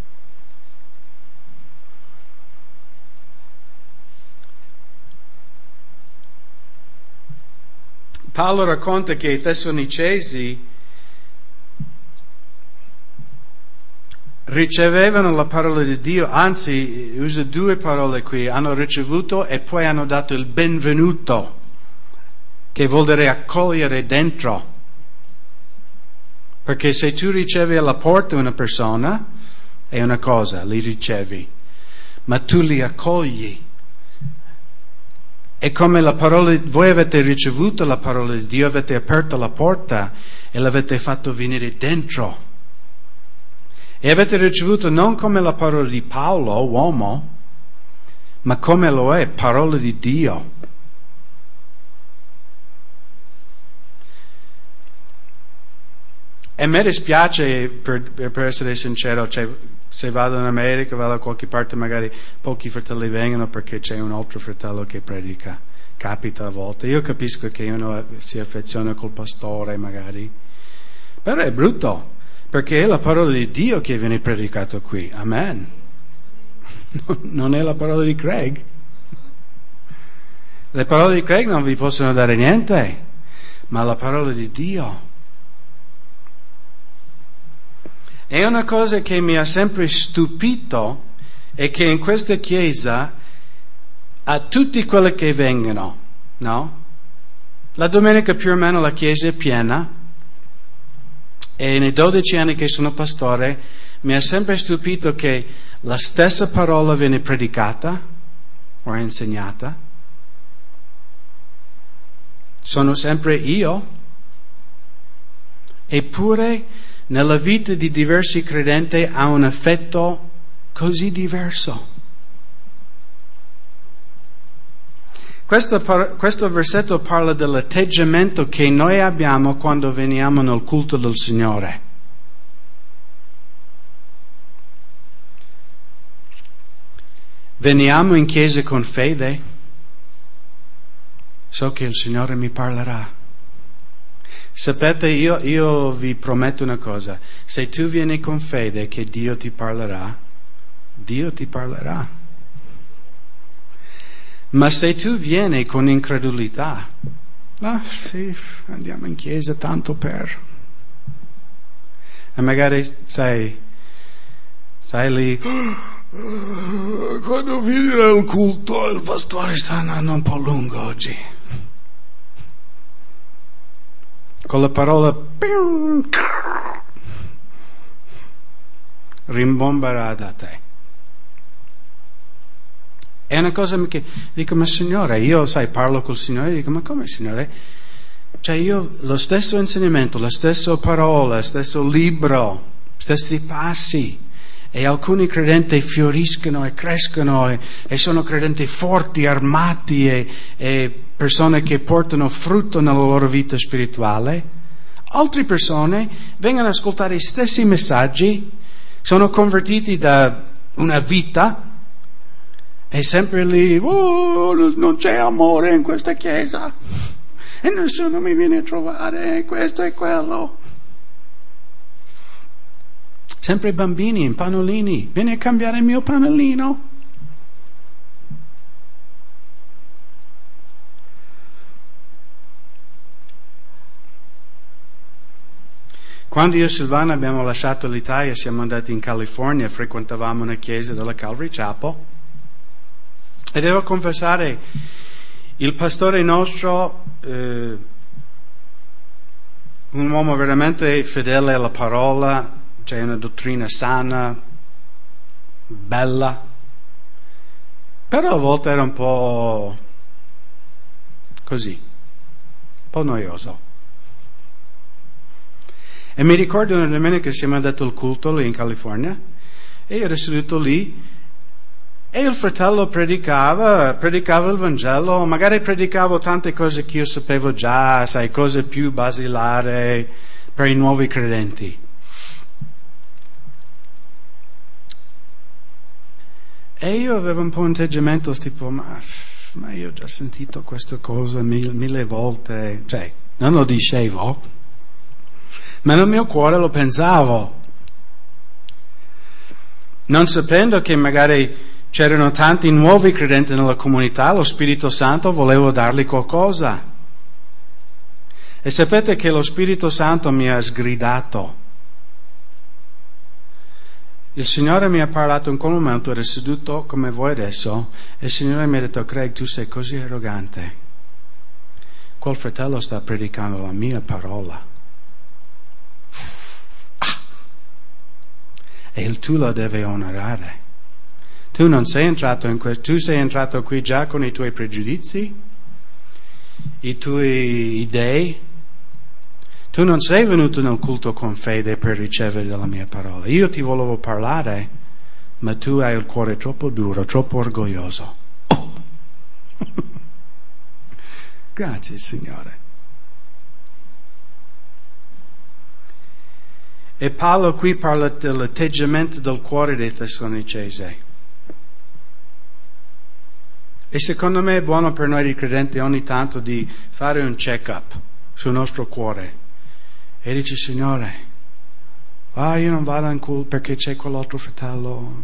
[SPEAKER 1] Paolo racconta che i Tessalonicesi ricevevano la parola di Dio, anzi usa due parole qui, hanno ricevuto e poi hanno dato il benvenuto, che vuol dire accogliere dentro. Perché se tu ricevi alla porta una persona, è una cosa, li ricevi, ma tu li accogli. È come la parola, voi avete ricevuto la parola di Dio, avete aperto la porta e l'avete fatto venire dentro. E avete ricevuto non come la parola di Paolo, uomo, ma come lo è, parola di Dio. E mi dispiace, per, per essere sincero, cioè, se vado in America, vado da qualche parte, magari pochi fratelli vengono perché c'è un altro fratello che predica. Capita a volte. Io capisco che uno si affeziona col pastore, magari. Però è brutto. Perché è la parola di Dio che viene predicato qui. Amen. Non è la parola di Craig. Le parole di Craig non vi possono dare niente, ma la parola di Dio. È una cosa che mi ha sempre stupito, è che in questa chiesa, a tutti quelli che vengono, no? La domenica più o meno la chiesa è piena. E nei dodici anni che sono pastore mi ha sempre stupito che la stessa parola viene predicata o insegnata. Sono sempre io. Eppure nella vita di diversi credenti ha un effetto così diverso. Questo, questo versetto parla dell'atteggiamento che noi abbiamo quando veniamo nel culto del Signore. Veniamo in chiesa con fede. So che il Signore mi parlerà. Sapete, io, io vi prometto una cosa, se tu vieni con fede che Dio ti parlerà, Dio ti parlerà. Ma se tu vieni con incredulità, ah sì, andiamo in chiesa tanto per... E magari sai, sai lì, quando finirà il culto il pastore sta andando un po' lungo oggi. Con la parola rimbomberà da te. È una cosa che dico, ma Signore, io sai, parlo col Signore, dico, ma come Signore? Cioè io, lo stesso insegnamento, la stessa parola, lo stesso libro, stessi passi, e alcuni credenti fioriscono e crescono e, e sono credenti forti, armati e, e persone che portano frutto nella loro vita spirituale. Altre persone vengono ad ascoltare gli stessi messaggi, sono convertiti da una vita e sempre lì, oh, non c'è amore in questa chiesa e nessuno mi viene a trovare, questo e quello. Sempre bambini in pannolini, vieni a cambiare il mio pannolino. Quando io e Silvana abbiamo lasciato l'Italia, siamo andati in California, frequentavamo una chiesa della Calvary Chapel e devo confessare, il pastore nostro, eh, un uomo veramente fedele alla parola, c'è una dottrina sana, bella, però a volte era un po' così, un po' noioso. E mi ricordo una domenica che siamo andati al culto lì in California e io ero seduto lì e il fratello predicava, predicava il Vangelo, magari predicavo tante cose che io sapevo già, sai, cose più basilari per i nuovi credenti. E io avevo un po' un atteggiamento tipo, ma, ma io ho già sentito questa cosa mille, mille volte, cioè, non lo dicevo, ma nel mio cuore lo pensavo, non sapendo che magari c'erano tanti nuovi credenti nella comunità, lo Spirito Santo volevo dargli qualcosa. E sapete che lo Spirito Santo mi ha sgridato. Il Signore mi ha parlato in quel momento, ero seduto come voi adesso, e il Signore mi ha detto, Craig, tu sei così arrogante. Quel fratello sta predicando la mia parola. Ah. E tu lo devi onorare. Tu non sei entrato in questo, tu sei entrato qui già con i tuoi pregiudizi, i tuoi idee. Tu non sei venuto nel culto con fede per ricevere la mia parola. Io ti volevo parlare, ma tu hai il cuore troppo duro, troppo orgoglioso. Oh. Grazie, Signore. E Paolo qui parla dell'atteggiamento del cuore dei Tessalonicesi. E secondo me è buono per noi credenti ogni tanto di fare un check-up sul nostro cuore. E dice, Signore, ah, io non vado in culto perché c'è quell'altro fratello.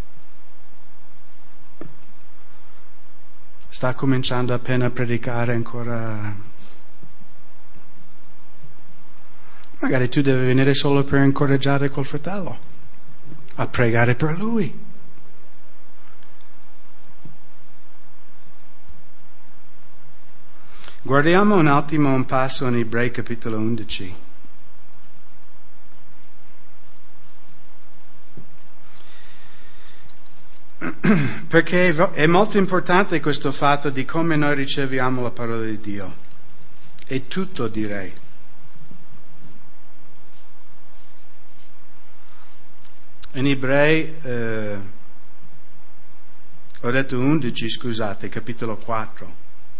[SPEAKER 1] Sta cominciando appena a predicare ancora. Magari tu devi venire solo per incoraggiare quel fratello, a pregare per lui. Guardiamo un attimo un passo in Ebrei capitolo undici. Perché è molto importante questo fatto di come noi riceviamo la parola di Dio. È tutto, direi. In Ebrei, eh, ho detto undici, scusate, capitolo quattro.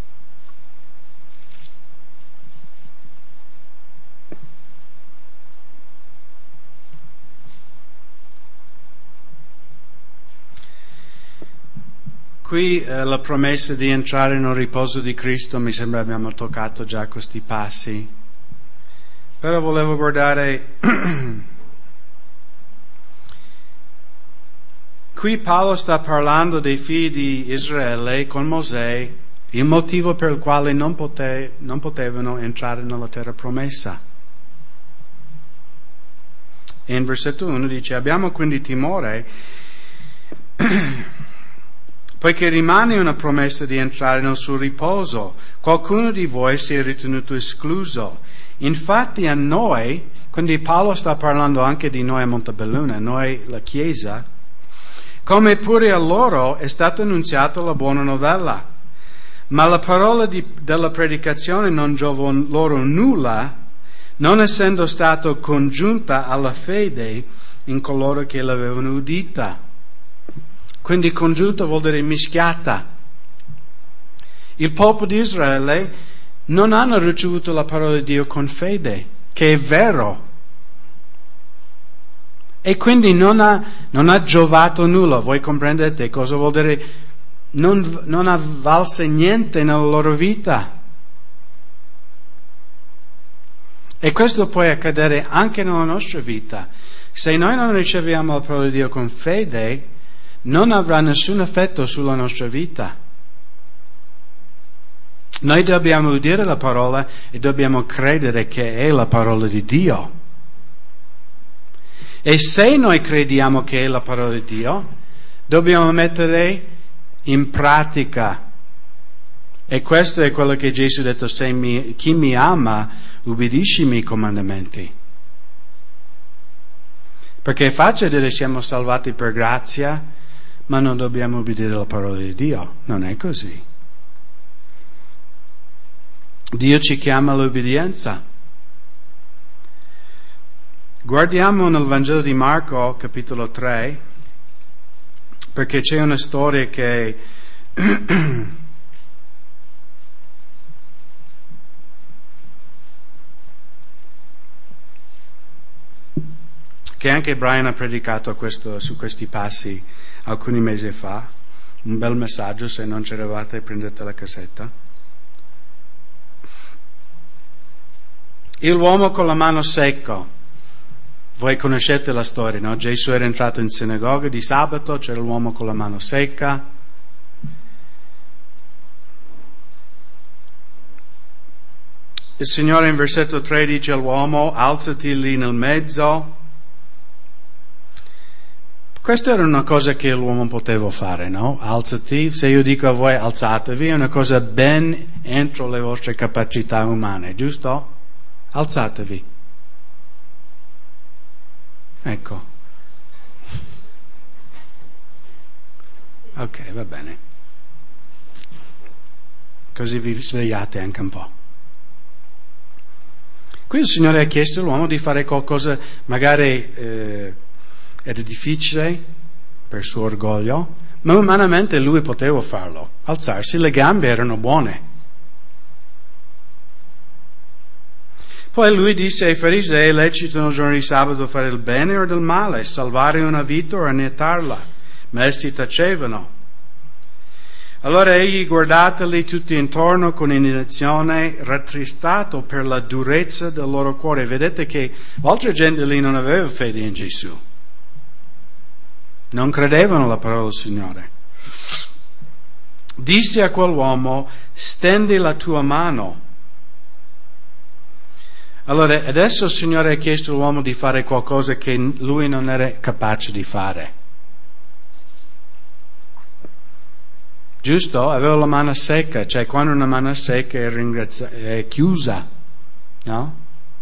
[SPEAKER 1] Qui eh, la promessa di entrare nel riposo di Cristo, mi sembra abbiamo toccato già questi passi. Però volevo guardare qui Paolo sta parlando dei figli di Israele con Mosè, il motivo per il quale non, pote, non potevano entrare nella terra promessa. E in versetto uno dice: abbiamo quindi timore poiché rimane una promessa di entrare nel suo riposo. Qualcuno di voi si è ritenuto escluso. Infatti a noi, quindi Paolo sta parlando anche di noi a Montebelluna, noi la Chiesa, come pure a loro è stata annunziata la buona novella. Ma la parola di, della predicazione non giovò loro nulla, non essendo stata congiunta alla fede in coloro che l'avevano udita. Quindi congiunta vuol dire mischiata. Il popolo di Israele non hanno ricevuto la parola di Dio con fede, che è vero. E quindi non ha, non ha giovato nulla. Voi comprendete cosa vuol dire? Non, non ha valso niente nella loro vita. E questo può accadere anche nella nostra vita. Se noi non riceviamo la parola di Dio con fede, non avrà nessun effetto sulla nostra vita. Noi dobbiamo udire la parola e dobbiamo credere che è la parola di Dio. E se noi crediamo che è la parola di Dio, dobbiamo mettere in pratica. E questo è quello che Gesù ha detto: se mi, chi mi ama, ubbidisce i miei comandamenti. Perché è facile dire siamo salvati per grazia, ma non dobbiamo obbedire alla parola di Dio. Non è così. Dio ci chiama all'obbedienza. Guardiamo nel Vangelo di Marco, capitolo tre, perché c'è una storia che che anche Brian ha predicato questo, su questi passi alcuni mesi fa. Un bel messaggio, se non c'eravate prendete la cassetta. L'uomo con la mano secca. Voi conoscete la storia, no? Gesù era entrato in sinagoga di sabato, c'era l'uomo con la mano secca. Il Signore in versetto tre dice all'uomo: alzati lì nel mezzo. Questa era una cosa che l'uomo poteva fare, no? Alzati. Se io dico a voi alzatevi, è una cosa ben entro le vostre capacità umane, giusto? Alzatevi. Ecco. Ok, va bene. Così vi svegliate anche un po'. Qui il Signore ha chiesto all'uomo di fare qualcosa, magari eh, era difficile per suo orgoglio, ma umanamente lui poteva farlo. Alzarsi, le gambe erano buone. Poi lui disse ai farisei: è lecito nel giorno di sabato fare il bene o del male, salvare una vita o annientarla? Ma essi tacevano. Allora egli, guardateli tutti intorno con indignazione, rattristato per la durezza del loro cuore. Vedete che altra gente lì non aveva fede in Gesù. Non credevano alla parola del Signore. Disse a quell'uomo: stendi la tua mano. Allora, adesso il Signore ha chiesto all'uomo di fare qualcosa che lui non era capace di fare. Giusto? Aveva la mano secca, cioè quando una mano secca è, ringrazia- è chiusa, no?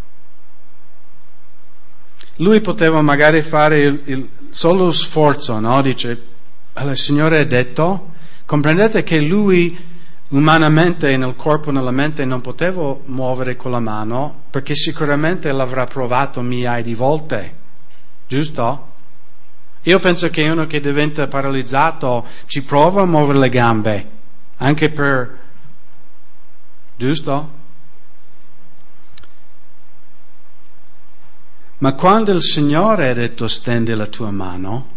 [SPEAKER 1] Lui poteva magari fare il, il solo sforzo, no? Dice, allora, il Signore ha detto, comprendete che lui umanamente nel corpo, nella mente non poteva muovere con la mano, perché sicuramente l'avrà provato migliaia di volte, giusto? Io penso che uno che diventa paralizzato ci prova a muovere le gambe, anche per, giusto? Ma quando il Signore ha detto stendi la tua mano,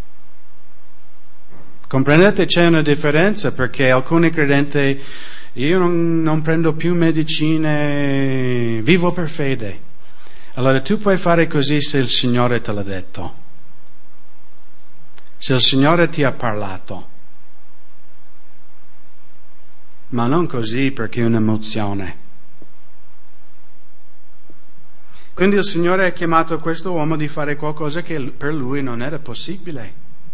[SPEAKER 1] comprendete, c'è una differenza, perché alcuni credenti, io non, non prendo più medicine, vivo per fede. Allora tu puoi fare così se il Signore te l'ha detto, se il Signore ti ha parlato, ma non così perché è un'emozione. Quindi il Signore ha chiamato questo uomo di fare qualcosa che per lui non era possibile.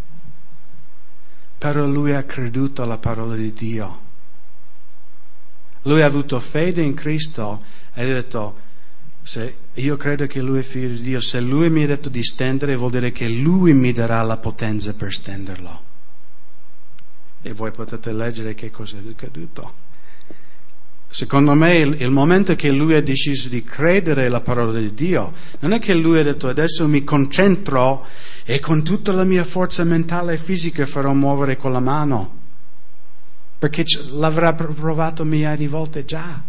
[SPEAKER 1] Però lui ha creduto alla parola di Dio. Lui ha avuto fede in Cristo e ha detto, se io credo che lui è figlio di Dio, se lui mi ha detto di stendere vuol dire che lui mi darà la potenza per stenderlo. E voi potete leggere che cosa è accaduto. Secondo me il, il momento che lui ha deciso di credere alla parola di Dio, non è che lui ha detto adesso mi concentro e con tutta la mia forza mentale e fisica farò muovere con la mano, perché l'avrà provato migliaia di volte già.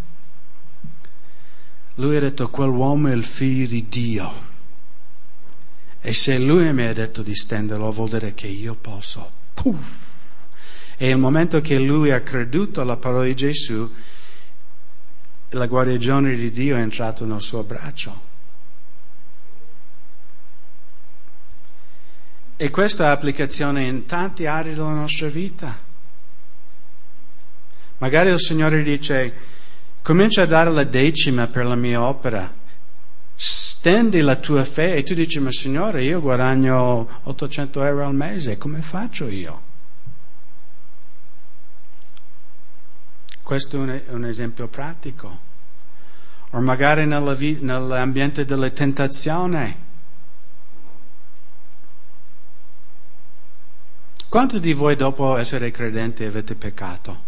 [SPEAKER 1] Lui ha detto quell'uomo è il figlio di Dio e se lui mi ha detto di stenderlo vuol dire che io posso. Puff. E il momento che lui ha creduto alla parola di Gesù, la guarigione di Dio è entrata nel suo braccio. E questa ha applicazione in tanti aree della nostra vita. Magari il Signore dice, comincia a dare la decima per la mia opera, stendi la tua fede, e tu dici, ma Signore, io guadagno ottocento euro al mese, come faccio io? Questo è un, un esempio pratico. O magari nella vi, nell'ambiente della tentazione. Quanti di voi dopo essere credenti avete peccato?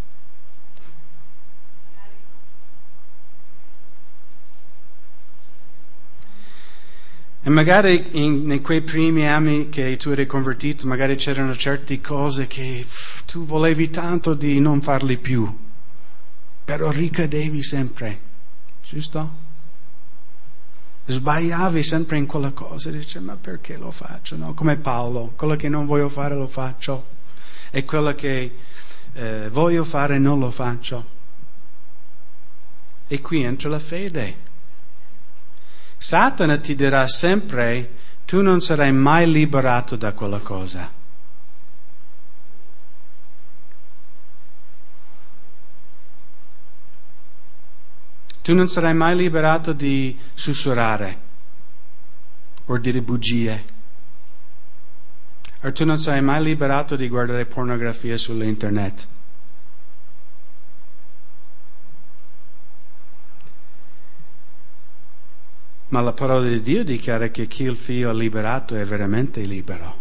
[SPEAKER 1] E magari in, in quei primi anni che tu eri convertito, magari c'erano certe cose che pff, tu volevi tanto di non farli più. Però ricadevi sempre, giusto? Sbagliavi sempre in quella cosa, dice ma perché lo faccio? No? Come Paolo, quello che non voglio fare lo faccio e quello che eh, voglio fare non lo faccio. E qui entra la fede. Satana ti dirà sempre tu non sarai mai liberato da quella cosa. Tu non sarai mai liberato di sussurrare o dire bugie. O tu non sarai mai liberato di guardare pornografia sull'internet. Ma la parola di Dio dichiara che chi il Figlio ha liberato è veramente libero.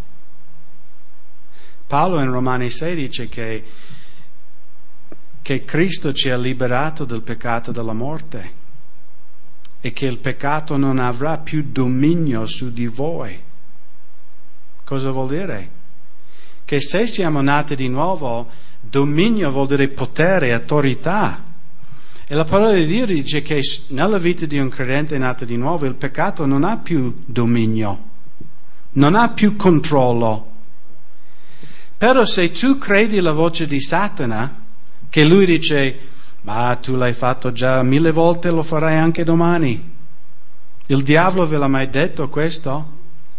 [SPEAKER 1] Paolo in Romani sei dice che che Cristo ci ha liberato dal peccato della morte e che il peccato non avrà più dominio su di voi. Cosa vuol dire? Che se siamo nati di nuovo, dominio vuol dire potere e autorità. E la parola di Dio dice che nella vita di un credente nato di nuovo il peccato non ha più dominio, non ha più controllo. Però se tu credi la voce di Satana, che lui dice, ma tu l'hai fatto già mille volte, lo farai anche domani. Il diavolo ve l'ha mai detto questo?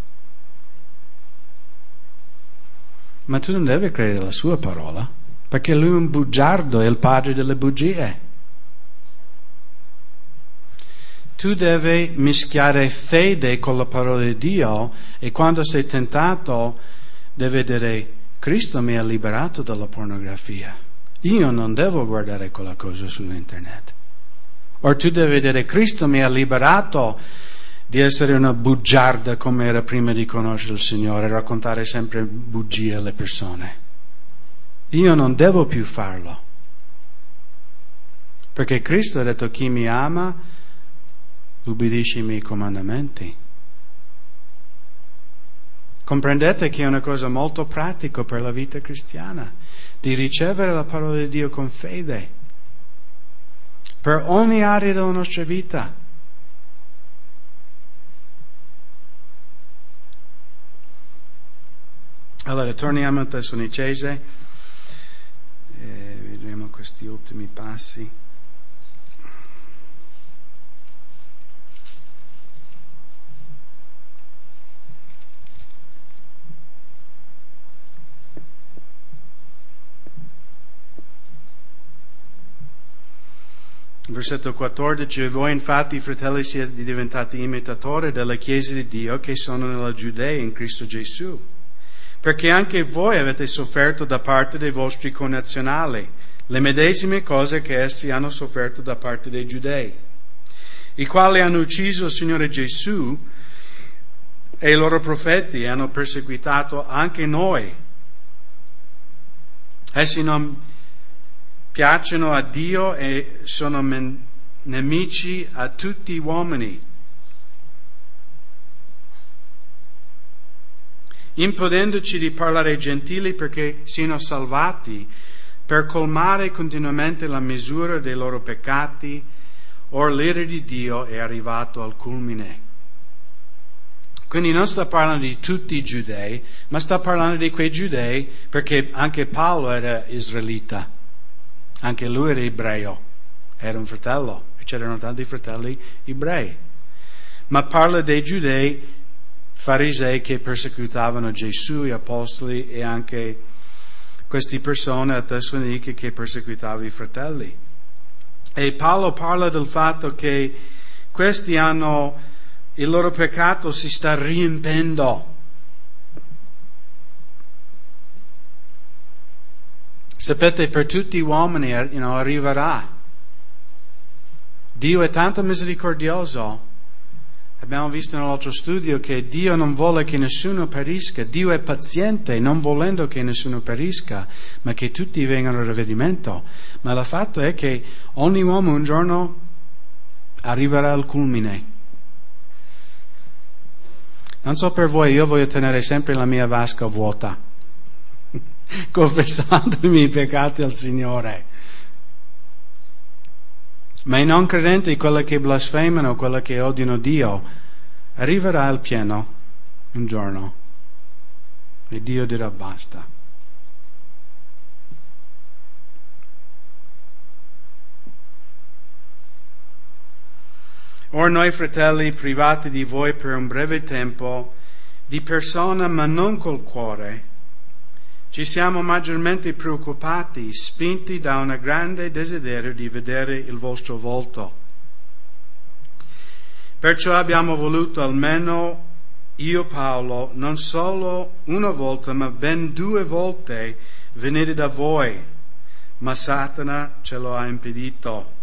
[SPEAKER 1] Ma tu non devi credere alla sua parola, perché lui è un bugiardo, è il padre delle bugie. Tu devi mischiare fede con la parola di Dio e quando sei tentato devi dire, Cristo mi ha liberato dalla pornografia. Io non devo guardare quella cosa sull'internet. O tu devi dire, Cristo mi ha liberato di essere una bugiarda come era prima di conoscere il Signore, raccontare sempre bugie alle persone. Io non devo più farlo. Perché Cristo ha detto, chi mi ama, ubbidisce i miei comandamenti. Comprendete che è una cosa molto pratica per la vita cristiana, di ricevere la parola di Dio con fede, per ogni area della nostra vita. Allora, torniamo al Tessalonicese e vedremo questi ultimi passi. Versetto quattordici: voi infatti, fratelli, siete diventati imitatori della Chiesa di Dio che sono nella Giudea in Cristo Gesù, perché anche voi avete sofferto da parte dei vostri connazionali le medesime cose che essi hanno sofferto da parte dei Giudei, i quali hanno ucciso il Signore Gesù e i loro profeti, e hanno perseguitato anche noi. Essi non piacciono a Dio e sono men- nemici a tutti gli uomini, impedendoci di parlare ai gentili perché siano salvati, per colmare continuamente la misura dei loro peccati. Or l'ira di Dio è arrivato al culmine. Quindi non sta parlando di tutti i giudei, ma sta parlando di quei giudei, perché anche Paolo era israelita. Anche lui era ebreo, era un fratello, e c'erano tanti fratelli ebrei. Ma parla dei giudei farisei che persecutavano Gesù, gli apostoli, e anche queste persone a Tessalonica che perseguitavano i fratelli. E Paolo parla del fatto che questi hanno, il loro peccato si sta riempendo. Sapete, per tutti gli uomini you know, arriverà. Dio è tanto misericordioso. Abbiamo visto nell'altro studio che Dio non vuole che nessuno perisca. Dio è paziente, non volendo che nessuno perisca, ma che tutti vengano al ravvedimento. Ma il fatto è che ogni uomo un giorno arriverà al culmine. Non so per voi, io voglio tenere sempre la mia vasca vuota, confessandomi i peccati al Signore. Ma i non credenti, quelli che blasfemano, quelli che odiano Dio, arriverà al pieno un giorno e Dio dirà basta. Or noi, fratelli, privati di voi per un breve tempo, di persona ma non col cuore, ci siamo maggiormente preoccupati, spinti da un grande desiderio di vedere il vostro volto. Perciò abbiamo voluto, almeno io Paolo, non solo una volta, ma ben due volte venire da voi, ma Satana ce lo ha impedito.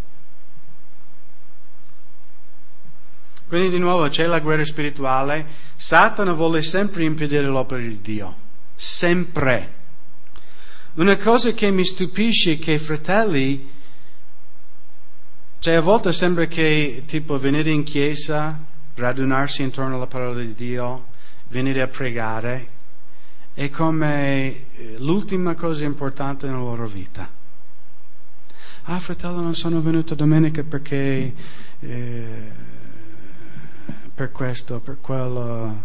[SPEAKER 1] Quindi di nuovo c'è la guerra spirituale. Satana vuole sempre impedire l'opera di Dio. Sempre. Una cosa che mi stupisce è che, fratelli, cioè a volte sembra che tipo venire in chiesa, radunarsi intorno alla parola di Dio, venire a pregare, è come l'ultima cosa importante nella loro vita. Ah, fratello, non sono venuto domenica perché eh, per questo, per quello.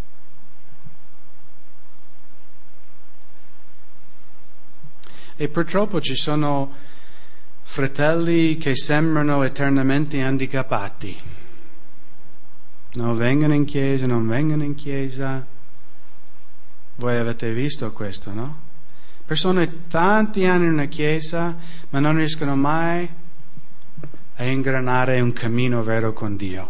[SPEAKER 1] E purtroppo ci sono fratelli che sembrano eternamente handicappati. Non vengono in chiesa, non vengono in chiesa. Voi avete visto questo, no? Persone tanti anni in una chiesa, ma non riescono mai a ingranare un cammino vero con Dio.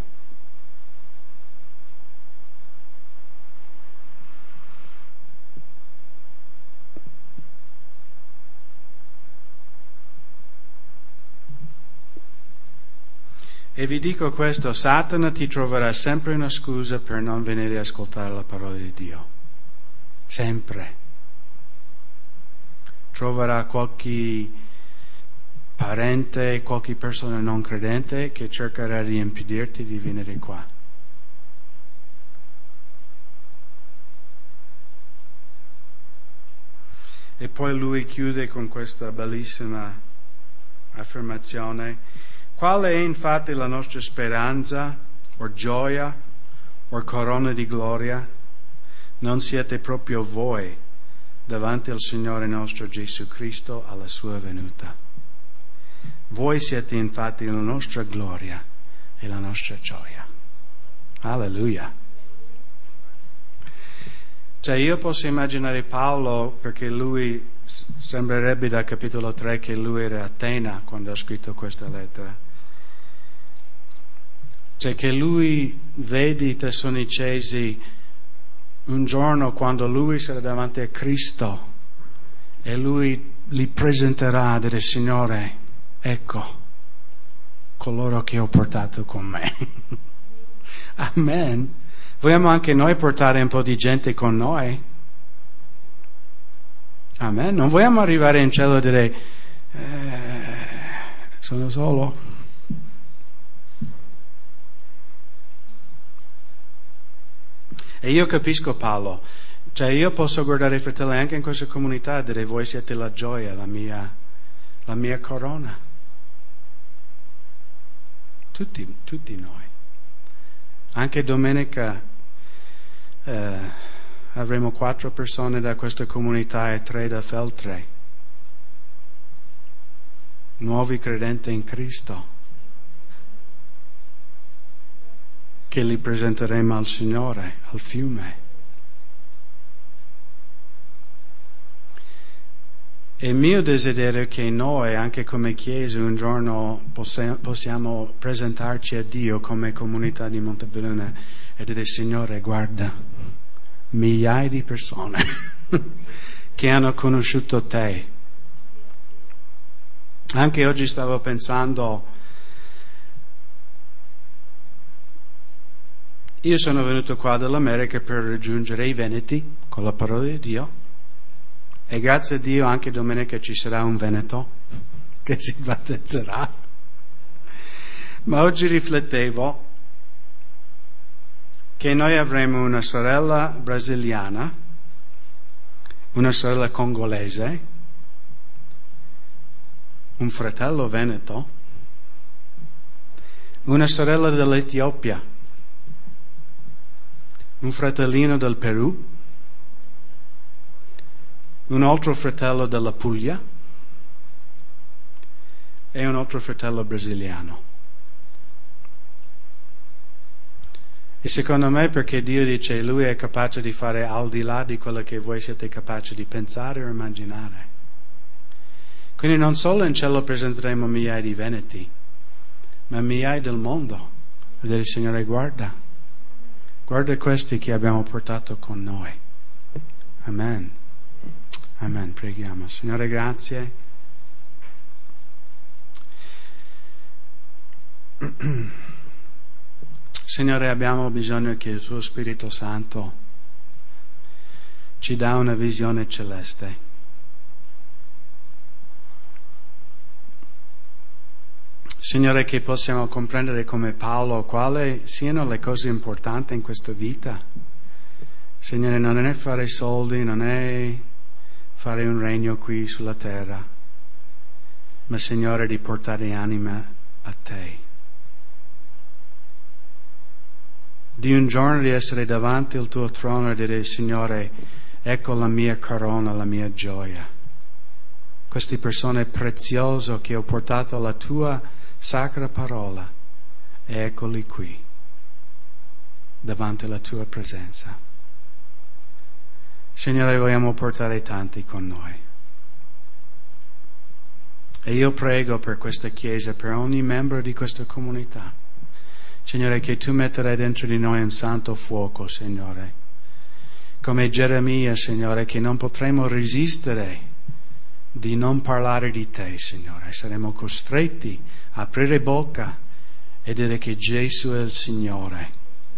[SPEAKER 1] E vi dico questo, Satana ti troverà sempre una scusa per non venire a ascoltare la parola di Dio. Sempre. Troverà qualche parente, qualche persona non credente che cercherà di impedirti di venire qua. E poi lui chiude con questa bellissima affermazione. Qual è infatti la nostra speranza, o gioia, o corona di gloria? Non siete proprio voi davanti al Signore nostro Gesù Cristo alla sua venuta. Voi siete infatti la nostra gloria e la nostra gioia. Alleluia. Cioè io posso immaginare Paolo, perché lui Sembrerebbe dal capitolo tre che lui era a Atena quando ha scritto questa lettera. Cioè che lui vede i Tessalonicesi un giorno quando lui sarà davanti a Cristo e lui li presenterà del Signore, ecco coloro che ho portato con me. Amen. Vogliamo anche noi portare un po' di gente con noi? Amen. Non vogliamo arrivare in cielo e dire eh, sono solo. E io capisco Paolo, cioè io posso guardare i fratelli anche in questa comunità e dire voi siete la gioia, la mia, la mia corona. Tutti, tutti noi. Anche domenica eh, avremo quattro persone da questa comunità e tre da Feltre. Nuovi credenti in Cristo. Che li presenteremo al Signore, al fiume. È mio desiderio che noi, anche come Chiesa, un giorno possiamo presentarci a Dio come comunità di Montebelluna e dire Signore, guarda, migliaia di persone che hanno conosciuto Te. Anche oggi stavo pensando, io sono venuto qua dall'America per raggiungere i Veneti con la parola di Dio e grazie a Dio anche domenica ci sarà un veneto che si battezzerà. Ma oggi riflettevo che noi avremo una sorella brasiliana, una sorella congolese, un fratello veneto, una sorella dell'Etiopia, un fratellino del Perù, un altro fratello della Puglia e un altro fratello brasiliano. E secondo me perché Dio dice Lui è capace di fare al di là di quello che voi siete capaci di pensare o immaginare. Quindi non solo in cielo presenteremo migliaia di veneti, ma migliaia del mondo. E dire Signore guarda, guarda questi che abbiamo portato con noi. Amen. Amen. Preghiamo. Signore, grazie. Signore, abbiamo bisogno che il tuo Spirito Santo ci dà una visione celeste. Signore, che possiamo comprendere come Paolo quali siano le cose importanti in questa vita. Signore, non è fare soldi, non è fare un regno qui sulla terra, ma Signore di portare anima a Te. Di un giorno di essere davanti al tuo trono e dire Signore, ecco la mia corona, la mia gioia. Queste persone preziose che ho portato alla tua sacra parola e eccoli qui, davanti alla tua presenza. Signore, vogliamo portare tanti con noi. E io prego per questa Chiesa, per ogni membro di questa comunità. Signore, che Tu metterai dentro di noi un santo fuoco, Signore. Come Geremia, Signore, che non potremo resistere di non parlare di Te, Signore. Saremo costretti a aprire bocca e dire che Gesù è il Signore.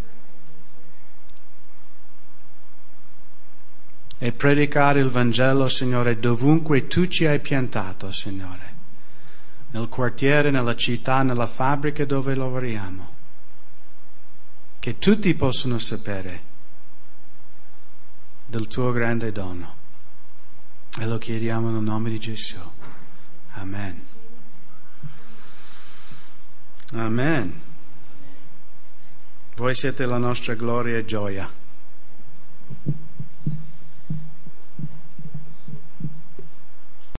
[SPEAKER 1] E predicare il Vangelo, Signore, dovunque Tu ci hai piantato, Signore. Nel quartiere, nella città, nella fabbrica dove lavoriamo. Che tutti possano sapere del Tuo grande dono. E lo chiediamo nel nome di Gesù. Amen. Amen. Voi siete la nostra gloria e gioia.